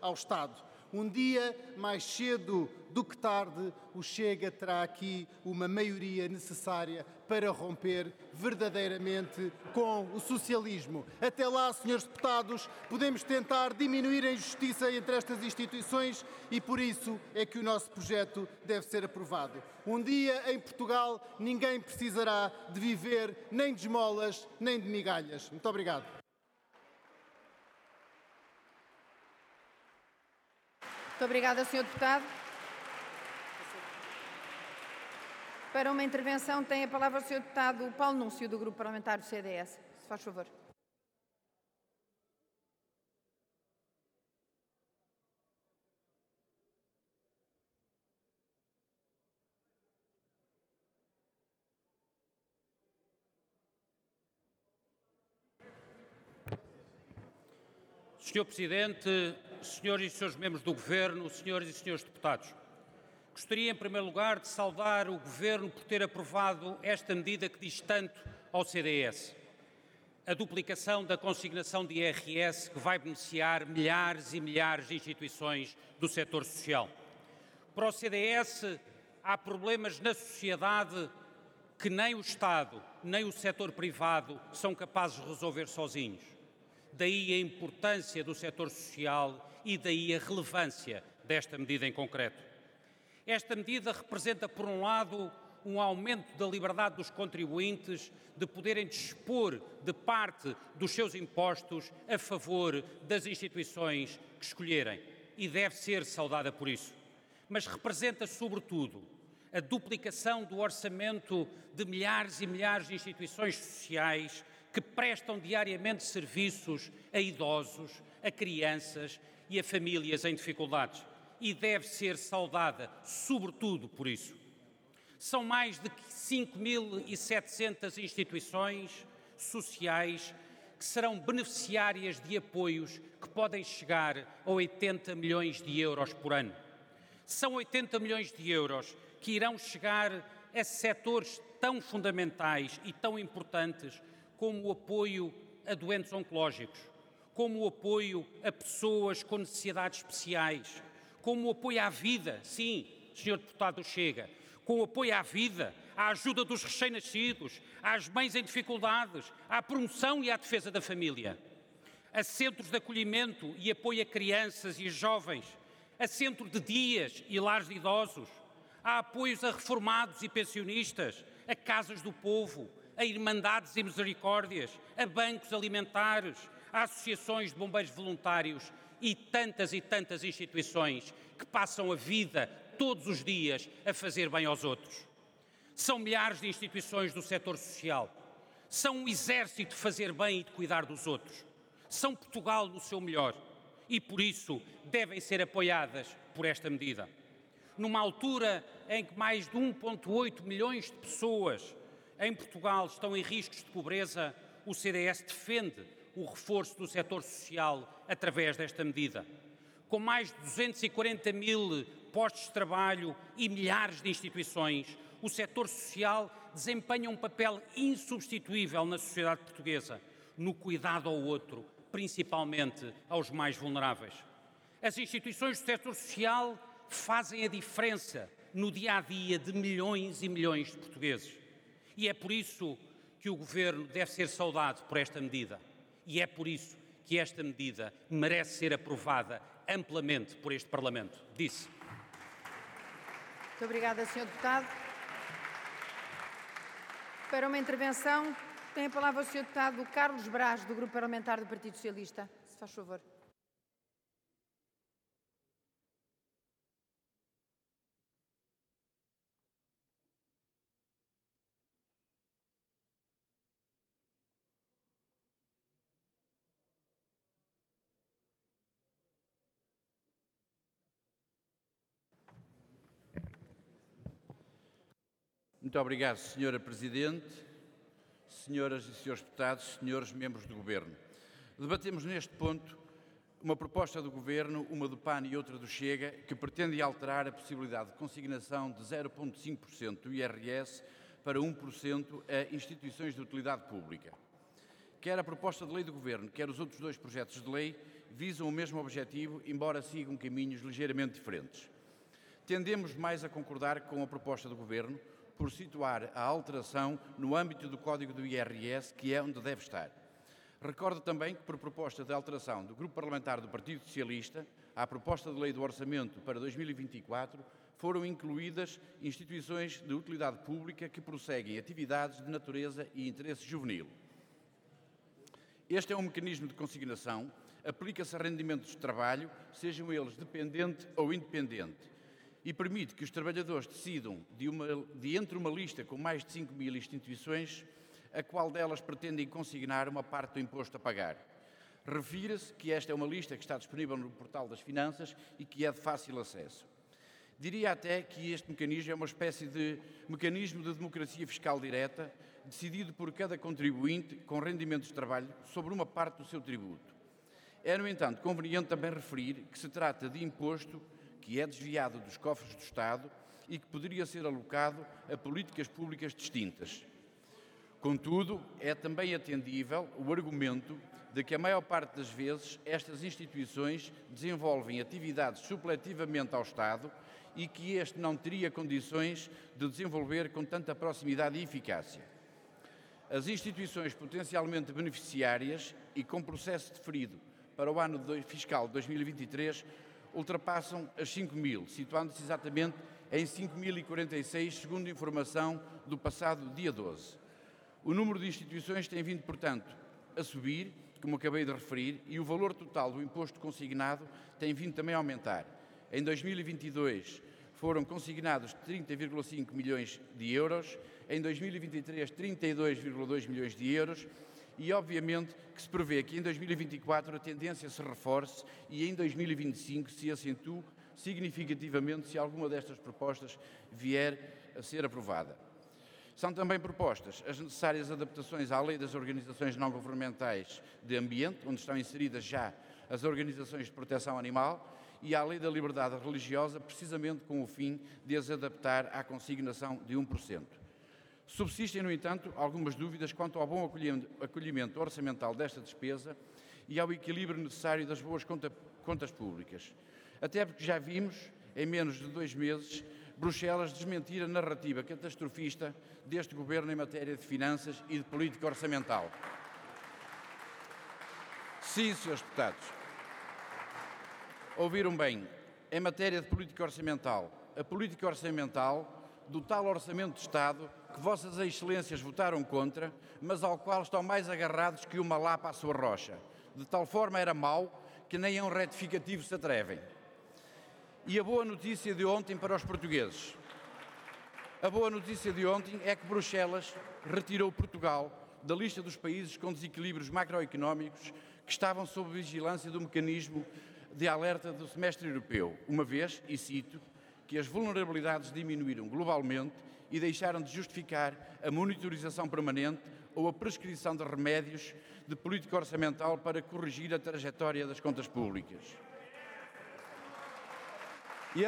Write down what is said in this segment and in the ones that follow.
ao Estado. Um dia, mais cedo do que tarde, o Chega terá aqui uma maioria necessária para romper verdadeiramente com o socialismo. Até lá, senhores deputados, podemos tentar diminuir a injustiça entre estas instituições e por isso é que o nosso projeto deve ser aprovado. Um dia, em Portugal, ninguém precisará de viver nem de esmolas nem de migalhas. Muito obrigado. Muito obrigada, Sr. Deputado. Para uma intervenção tem a palavra o Sr. Deputado Paulo Núncio, do Grupo Parlamentar do CDS. Se faz favor. Senhor Presidente, senhores e senhores membros do Governo, senhoras e senhores deputados, gostaria em primeiro lugar de saudar o Governo por ter aprovado esta medida que diz tanto ao CDS. A duplicação da consignação de IRS que vai beneficiar milhares e milhares de instituições do setor social. Para o CDS, há problemas na sociedade que nem o Estado, nem o setor privado são capazes de resolver sozinhos. Daí a importância do setor social e daí a relevância desta medida em concreto. Esta medida representa, por um lado, um aumento da liberdade dos contribuintes de poderem dispor de parte dos seus impostos a favor das instituições que escolherem e deve ser saudada por isso. Mas representa, sobretudo, a duplicação do orçamento de milhares e milhares de instituições sociais que prestam diariamente serviços a idosos, a crianças e a famílias em dificuldades. E deve ser saudada, sobretudo, por isso. São mais de 5.700 instituições sociais que serão beneficiárias de apoios que podem chegar a 80 milhões de euros por ano. São 80 milhões de euros que irão chegar a setores tão fundamentais e tão importantes como o apoio a doentes oncológicos, como o apoio a pessoas com necessidades especiais, como o apoio à vida, sim, Sr. Deputado do Chega, com o apoio à vida, à ajuda dos recém-nascidos, às mães em dificuldades, à promoção e à defesa da família, a centros de acolhimento e apoio a crianças e jovens, a centro de dias e lares de idosos, há apoios a reformados e pensionistas, a casas do povo, a irmandades e misericórdias, a bancos alimentares, a associações de bombeiros voluntários e tantas instituições que passam a vida todos os dias a fazer bem aos outros. São milhares de instituições do setor social. São um exército de fazer bem e de cuidar dos outros. São Portugal no seu melhor e, por isso, devem ser apoiadas por esta medida. Numa altura em que mais de 1,8 milhões de pessoas em Portugal estão em riscos de pobreza, o CDS defende o reforço do setor social através desta medida. Com mais de 240 mil postos de trabalho e milhares de instituições, o setor social desempenha um papel insubstituível na sociedade portuguesa, no cuidado ao outro, principalmente aos mais vulneráveis. As instituições do setor social fazem a diferença no dia-a-dia de milhões e milhões de portugueses. E é por isso que o Governo deve ser saudado por esta medida. E é por isso que esta medida merece ser aprovada amplamente por este Parlamento. Disse. Muito obrigada, Sr. Deputado. Para uma intervenção, tem a palavra o Sr. Deputado Carlos Braz, do Grupo Parlamentar do Partido Socialista. Se faz favor. Muito obrigado, Sra. Presidente, senhoras e senhores deputados, senhores membros do Governo. Debatemos neste ponto uma proposta do Governo, uma do PAN e outra do Chega, que pretende alterar a possibilidade de consignação de 0,5% do IRS para 1% a instituições de utilidade pública. Quer a proposta de lei do Governo, quer os outros dois projetos de lei visam o mesmo objetivo, embora sigam caminhos ligeiramente diferentes. Tendemos mais a concordar com a proposta do Governo por situar a alteração no âmbito do Código do IRS, que é onde deve estar. Recordo também que, por proposta de alteração do Grupo Parlamentar do Partido Socialista, à proposta de Lei do Orçamento para 2024, foram incluídas instituições de utilidade pública que prosseguem atividades de natureza e interesse juvenil. Este é um mecanismo de consignação, aplica-se a rendimentos de trabalho, sejam eles dependente ou independente, e permite que os trabalhadores decidam de entre uma lista com mais de 5.000 instituições, a qual delas pretendem consignar uma parte do imposto a pagar. Refira-se que esta é uma lista que está disponível no Portal das Finanças e que é de fácil acesso. Diria até que este mecanismo é uma espécie de mecanismo de democracia fiscal direta, decidido por cada contribuinte com rendimentos de trabalho sobre uma parte do seu tributo. É, no entanto, conveniente também referir que se trata de imposto que é desviado dos cofres do Estado e que poderia ser alocado a políticas públicas distintas. Contudo, é também atendível o argumento de que a maior parte das vezes estas instituições desenvolvem atividades supletivamente ao Estado e que este não teria condições de desenvolver com tanta proximidade e eficácia. As instituições potencialmente beneficiárias e com processo deferido para o ano fiscal de 2023 ultrapassam as 5.000, situando-se exatamente em 5.046, segundo informação do passado dia 12. O número de instituições tem vindo, portanto, a subir, como acabei de referir, e o valor total do imposto consignado tem vindo também a aumentar. Em 2022 foram consignados 30,5 milhões de euros, em 2023 32,2 milhões de euros, e obviamente que se prevê que em 2024 a tendência se reforce e em 2025 se acentue significativamente se alguma destas propostas vier a ser aprovada. São também propostas as necessárias adaptações à Lei das Organizações Não Governamentais de Ambiente, onde estão inseridas já as organizações de proteção animal, e à Lei da Liberdade Religiosa, precisamente com o fim de as adaptar à consignação de 1%. Subsistem, no entanto, algumas dúvidas quanto ao bom acolhimento orçamental desta despesa e ao equilíbrio necessário das boas contas públicas. Até porque já vimos, em menos de 2 meses, Bruxelas desmentir a narrativa catastrofista deste Governo em matéria de finanças e de política orçamental. Sim, senhores deputados. Ouviram bem, em matéria de política orçamental, a política orçamental do tal Orçamento de Estado que Vossas Excelências votaram contra, mas ao qual estão mais agarrados que uma lapa à sua rocha. De tal forma era mau que nem a um retificativo se atrevem. E a boa notícia de ontem para os portugueses. A boa notícia de ontem é que Bruxelas retirou Portugal da lista dos países com desequilíbrios macroeconómicos que estavam sob vigilância do mecanismo de alerta do semestre europeu, uma vez, e cito, que as vulnerabilidades diminuíram globalmente e deixaram de justificar a monitorização permanente ou a prescrição de remédios de política orçamental para corrigir a trajetória das contas públicas. E a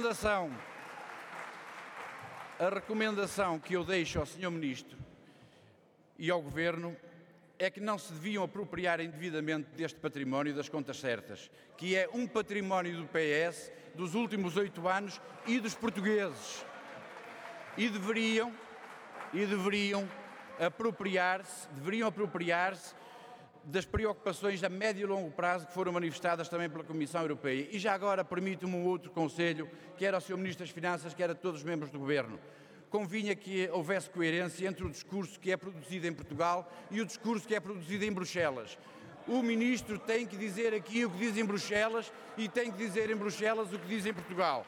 recomendação que eu deixo ao Sr. Ministro e ao Governo é que não se deviam apropriar indevidamente deste património das contas certas, que é um património do PS dos últimos 8 anos e dos portugueses. E deveriam apropriar-se das preocupações a médio e longo prazo que foram manifestadas também pela Comissão Europeia. E já agora permite-me um outro conselho, quer ao Sr. Ministro das Finanças, quer a todos os membros do Governo. Convinha que houvesse coerência entre o discurso que é produzido em Portugal e o discurso que é produzido em Bruxelas. O Ministro tem que dizer aqui o que diz em Bruxelas e tem que dizer em Bruxelas o que diz em Portugal.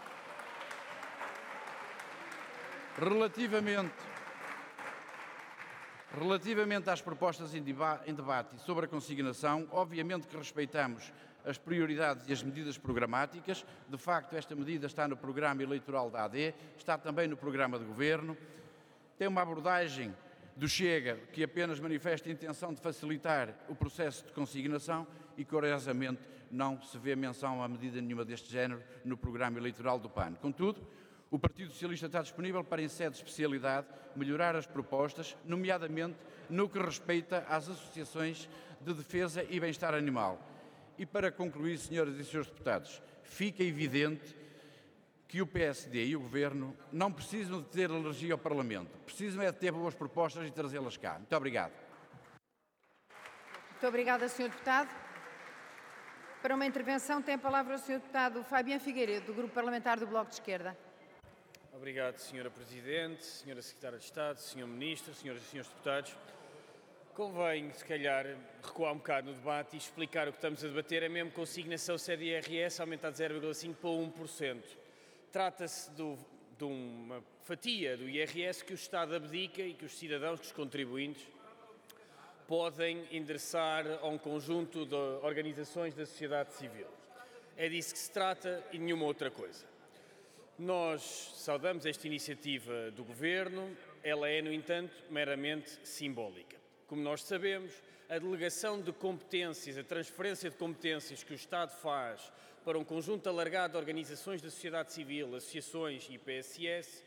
Relativamente às propostas em debate sobre a consignação, obviamente que respeitamos as prioridades e as medidas programáticas. De facto, esta medida está no programa eleitoral da AD, está também no programa de governo. Tem uma abordagem do Chega que apenas manifesta a intenção de facilitar o processo de consignação e, curiosamente, não se vê menção a medida nenhuma deste género no programa eleitoral do PAN. Contudo, o Partido Socialista está disponível para, em sede de especialidade, melhorar as propostas, nomeadamente no que respeita às associações de defesa e bem-estar animal. E para concluir, senhoras e senhores deputados, fica evidente que o PSD e o Governo não precisam de ter alergia ao Parlamento, precisam é de ter boas propostas e trazê-las cá. Muito obrigado. Muito obrigada, Sr. Deputado. Para uma intervenção tem a palavra o Sr. Deputado Fabiano Figueiredo, do Grupo Parlamentar do Bloco de Esquerda. Obrigado, Sra. Presidente, Sra. Secretária de Estado, Sr. Ministro, Sras. e Srs. Deputados. Convém, se calhar, recuar um bocado no debate e explicar o que estamos a debater. É mesmo consignação se é de IRS aumentar de 0,5% para 1%. Trata-se de uma fatia do IRS que o Estado abdica e que os cidadãos, que os contribuintes, podem endereçar a um conjunto de organizações da sociedade civil. É disso que se trata e nenhuma outra coisa. Nós saudamos esta iniciativa do Governo, ela é, no entanto, meramente simbólica. Como nós sabemos, a delegação de competências, a transferência de competências que o Estado faz para um conjunto alargado de organizações da sociedade civil, associações e PSS,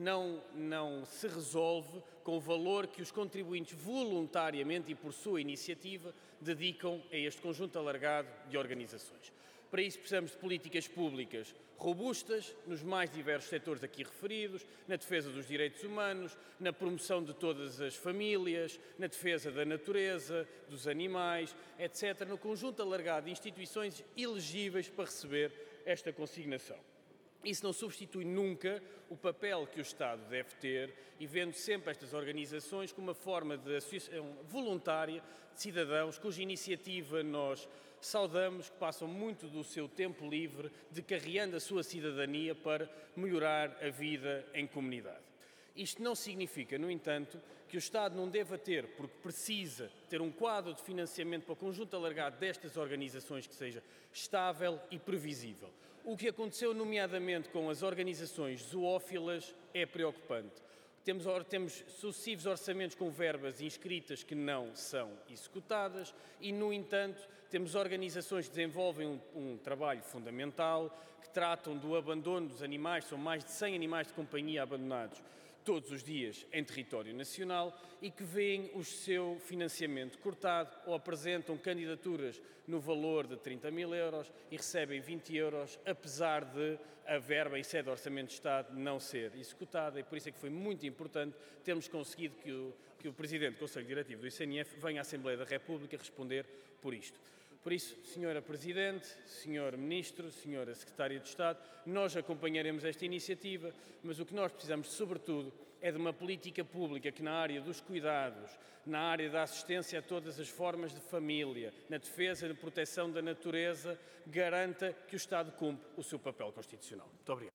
não se resolve com o valor que os contribuintes voluntariamente e por sua iniciativa dedicam a este conjunto alargado de organizações. Para isso precisamos de políticas públicas robustas nos mais diversos setores aqui referidos, na defesa dos direitos humanos, na promoção de todas as famílias, na defesa da natureza, dos animais, etc., no conjunto alargado de instituições elegíveis para receber esta consignação. Isso não substitui nunca o papel que o Estado deve ter e vendo sempre estas organizações como uma forma de associação voluntária de cidadãos cuja iniciativa nós saudamos, que passam muito do seu tempo livre decarreando a sua cidadania para melhorar a vida em comunidade. Isto não significa, no entanto, que o Estado não deva ter, porque precisa ter um quadro de financiamento para o conjunto alargado destas organizações que seja estável e previsível. O que aconteceu, nomeadamente, com as organizações zoófilas é preocupante. Temos sucessivos orçamentos com verbas inscritas que não são executadas e, no entanto, temos organizações que desenvolvem um trabalho fundamental, que tratam do abandono dos animais, são mais de 100 animais de companhia abandonados todos os dias em território nacional e que veem o seu financiamento cortado ou apresentam candidaturas no valor de 30 mil euros e recebem 20 euros, apesar de a verba em sede de Orçamento de Estado não ser executada, e por isso é que foi muito importante termos conseguido que o Presidente do Conselho Diretivo do ICNF venha à Assembleia da República responder por isto. Por isso, Sra. Presidente, Sr. Ministro, Sra. Secretária de Estado, nós acompanharemos esta iniciativa, mas o que nós precisamos, sobretudo, é de uma política pública que na área dos cuidados, na área da assistência a todas as formas de família, na defesa e proteção da natureza, garanta que o Estado cumpre o seu papel constitucional. Muito obrigado.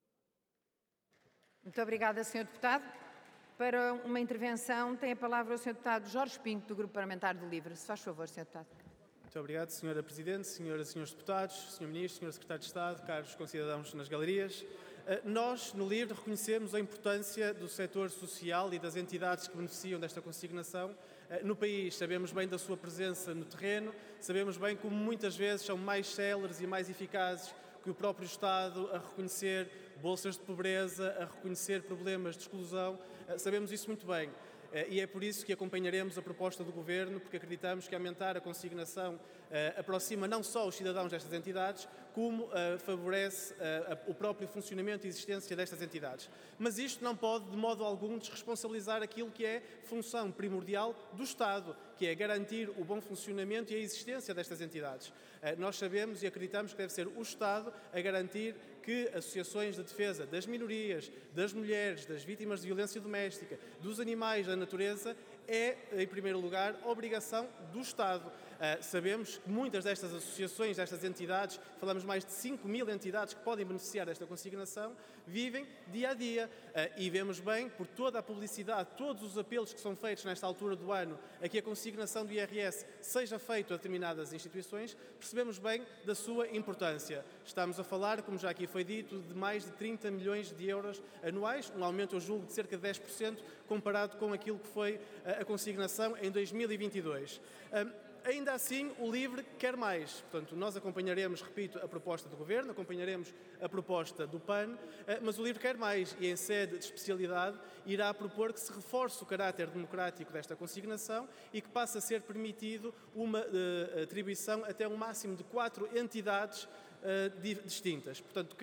Muito obrigada, Sr. Deputado. Para uma intervenção tem a palavra o Sr. Deputado Jorge Pinto, do Grupo Parlamentar do LIVRE. Se faz favor, Sr. Deputado. Muito obrigado, Sra. Presidente, Senhoras e Senhores Deputados, Sr. Ministro, Sr. Secretário de Estado, caros concidadãos nas galerias. Nós, no LIVRE, reconhecemos a importância do setor social e das entidades que beneficiam desta consignação no país. Sabemos bem da sua presença no terreno, sabemos bem como muitas vezes são mais céleres e mais eficazes que o próprio Estado a reconhecer bolsas de pobreza, a reconhecer problemas de exclusão. Sabemos isso muito bem. E é por isso que acompanharemos a proposta do Governo, porque acreditamos que aumentar a consignação aproxima não só os cidadãos destas entidades, como favorece o próprio funcionamento e existência destas entidades. Mas isto não pode, de modo algum, desresponsabilizar aquilo que é função primordial do Estado, que é garantir o bom funcionamento e a existência destas entidades. Nós sabemos e acreditamos que deve ser o Estado a garantir que associações de defesa das minorias, das mulheres, das vítimas de violência doméstica, dos animais, da natureza, é, em primeiro lugar, obrigação do Estado. Sabemos que muitas destas associações, destas entidades, falamos mais de 5.000 entidades que podem beneficiar desta consignação, vivem dia a dia. E vemos bem, por toda a publicidade, todos os apelos que são feitos nesta altura do ano a que a consignação do IRS seja feita a determinadas instituições, percebemos bem da sua importância. Estamos a falar, como já aqui foi dito, de mais de 30 milhões de euros anuais, um aumento, eu julgo, de cerca de 10% comparado com aquilo que foi a consignação em 2022. Ainda assim, o LIVRE quer mais. Portanto, nós acompanharemos, repito, a proposta do Governo, acompanharemos a proposta do PAN, mas o LIVRE quer mais e, em sede de especialidade, irá propor que se reforce o caráter democrático desta consignação e que passe a ser permitido uma atribuição até um máximo de 4 entidades distintas. Portanto,